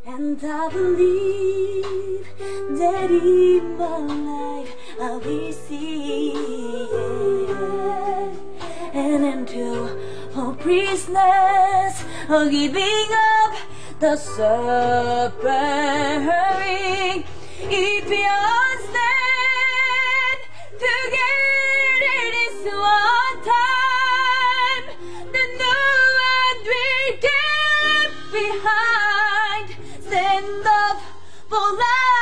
And I believe that in my life I will see, and into hopelessness or giving up the suffering. If you stand together this one time, then no one will get behind. Stand up for life.